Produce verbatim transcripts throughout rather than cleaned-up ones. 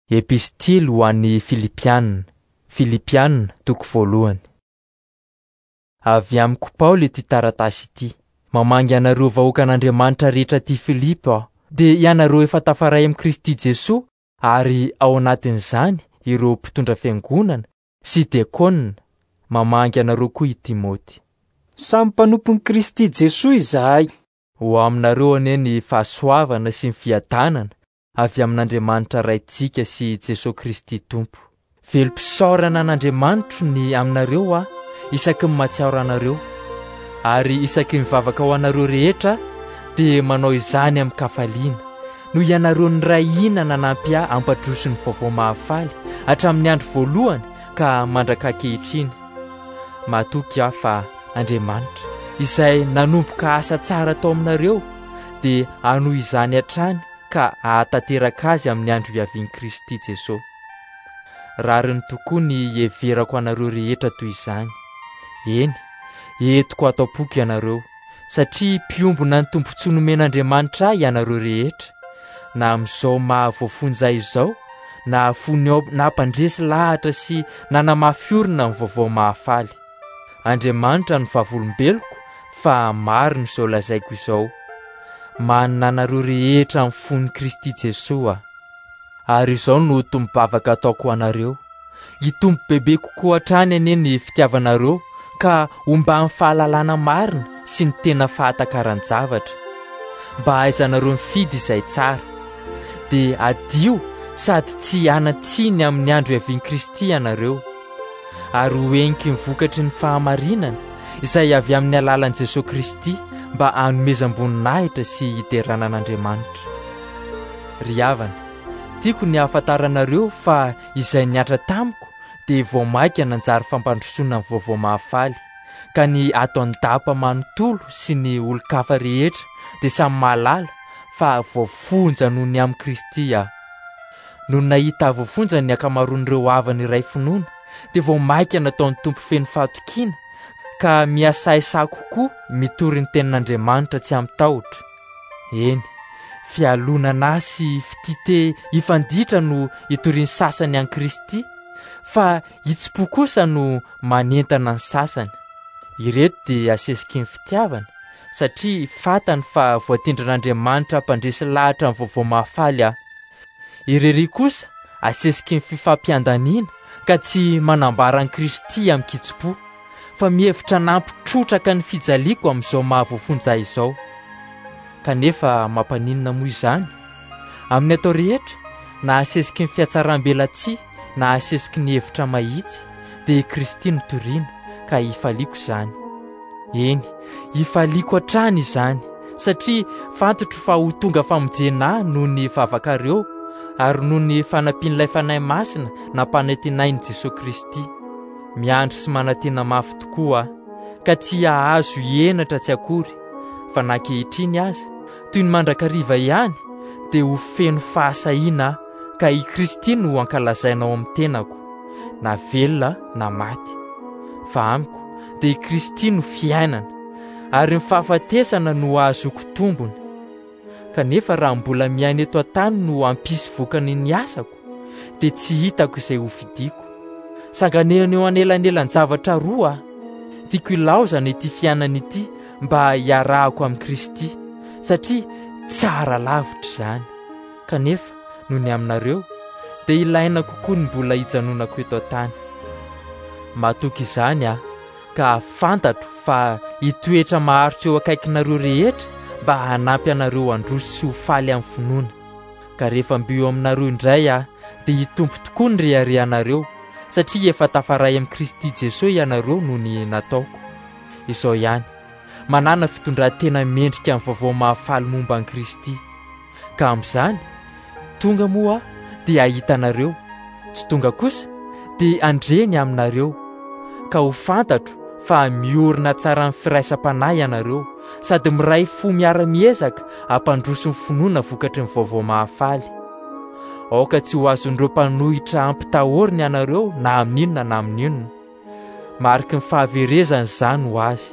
Epistily ho an'ny Filipianina, Filipianina toko voalohany. Avy amiko Paoly ity taratasy ity, mamangy anareo vahoakan'Andriamanitra rehetra ty Filipo aho, de ianareo efa tafaray am Kristy Jesoa, ary ao anatin'izany ireo mpitondra fiangonana sy diakonina, mamangy anareo koa i Timoty. Samy mpanompon'i Kristy Jesoa izahay. Ho aminareo anie ny fahasoavana sy ny fiadanana avy amin'Andriamanitra raitsika sy Jesosy Kristy Tompo. Velom-pisaorana an'Andriamanitra ny aminareo a, isaky ny mahatsiaro anareo, ary isaky ny mivavaka ho anareo rehetra, de manao izany amin'ny kafaliana, no ianareo ny ray ina nanampy ahy ampandroso ny vaovao mahafaly hatramin'ny andro voalohany ka mandrak'ankehitriny. Matoky aho fa Andriamanitra izay nanomboka asa tsara tao aminareo, de hanohy izany hatrany ka ahatanteraka azy amin'ny andro iavian'i Kristy Jesosy. Rariny tokoa ny heverako anareo rehetra toy izany. Eny, entiko atao poky ianareo, satria mpiombona ny tombontsoa nomen'Andriamanitra ahy ianareo rehetra, na amin'izao mahavoafonjay izao, na fony ao nampandresy lahatra sy nanamafiorina amin'ny vaovao mahafaly. Andriamanitra ny vavolombeloko, fa mariny izao lazaiko izao. Manana anareo rehetra amin'ny fon'ny Kristy Jesoa. Ary izao no tombabavaka ataoko anareo, hitombo bebe kokoa hatrany anie ny fitiavanareo, ka omba amin'ny fahalalana marina sy ny tena fahatakaran-javatra, mba hahaizanareo mifidy izay tsara, de adio sady tsy hanatsiny amin'ny andro iavian'i Kristy ianareo, ary hoenky mivokatry ny fahamarinana izay avy amin'ny alalan'i Jesosy Kristy, mba hanomezam-boninahitra sy hiteranan'Andriamanitra. Ry havana, tiako ny ahafantaranareo fa izay niatra tamiko de vao maika nanjary fampandrosoana amin'ny vaovao mahafaly, ka ny ato an-dapa manontolo sy ny olo-kafa rehetra de samy mahalala fa voafonja noho ny amin'ny Kristy aho. No nahita voafonja ny akamaroan'ireo havany iray finoana, de vao maika nataon'ny tompo feno fahatokiana, ka miasaisa kokoa mitory ny tenin'Andriamanitra tsy ampitahotra. Eny, fialonana sy fitite ifanditra no itorian'ny sasany an'i Kristy, fa itsipo kosa no manentana ny sasany. Ireto de asesiky ny fitiavana, satria fatany fa voatindran'Andriamanitra ampandresy lahatra amin'ny vaovao mahafaly aho. Irery kosa asesiky ny fifampiandaniana, ka tsy manambara an'i Kristy amin'ny kitsipo, fa mihevitra nampitrotraka ny fijaliako amin'izao mahavoafonjay izao. Kanefa mampaninona moa izany, amin'ny atao rehetra, na asesiky ny fiatsaram-belatsia, na asesiky ny hevitra mahitsy, de Kristy no toriana, ka ifaliako izany. Eny, ifaliako hatrany izany, satria fantotro fa ho tonga famonjena noho ny vavakareo, ary noho ny fanampian'ilay fanahy masina nampanantinain'i Jesosy Kristy. Miandry sy manantena mafy tokoa, ka tsy ahazo henatra tsy akory, fa nankehitriny aza, toy ny mandrakariva ihany, de ho feno fahasahiana, ka i Kristy no ankalazainao amin'ny tenako, na velona na maty. Fa amiko, de i Kristy no fiainana, ary ny fahafatesana no ahazoko tombony. Kanefa raha mbola miaina eto an-tany no ampisy vokany ny asako, de tsy hitako izay ho fidiko. Sanganehana eo anelanelan-javatra roa aho, tiako ilaozana ity fiainana ity mba hiarahako amin'ny Kristy, satria tsara lavitra izany. Kanefa noho ny aminareo, de ilaina kokoa ny mbola hijanonako eto an-tany. Matoky izany aho, ka fantatro fa hitoetra maharitra eo akaikinareo rehetra mba hanampy anareo androso sy ho faly amin'ny finoana. Ka rehefa mbio aminareo indray aho, de hitompo tokoa ny reharehanareo, satria efa tafaray amin'ny Kristy Jesosy ianareo noho ny nataoko. Izao ihany, manana fitondran-tena mendrika amin'ny vaovao mahafaly momba an'i Kristy. Ka amin'izany, tonga moa de ahitanareo, tsy tonga kosa de andreny aminareo, ka ho fantatro fa miorina tsara amin'ny firaisam-panahy ianareo, sady miray fo miara-miezaka ampandroso ny finoana vokatry ny vaovao mahafaly. Aoka tsy ho azon'ireo mpanohitra ampitahoriny ianareo na amin'inona na amin'inona, mariky ny fahaverezany izany ho azy,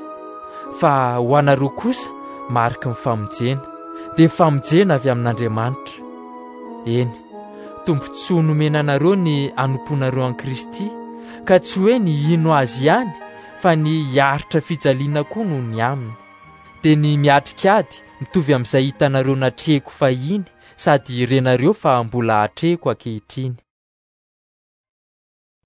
fa ho anareo kosa mariky ny famonjena, de famonjena avy amin'Andriamanitra. Eny, tombontsoa nomena anareo ny anomponareo an Kristy, ka tsy hoe ny ino azy ihany fa ny hiaritra fijaliana koa no ny aminy. Dia ny miatrikady mitovy amin'izay hitanareo natrehiko fahiny, sady renareo fa mbola hatrehiko ankehitriny.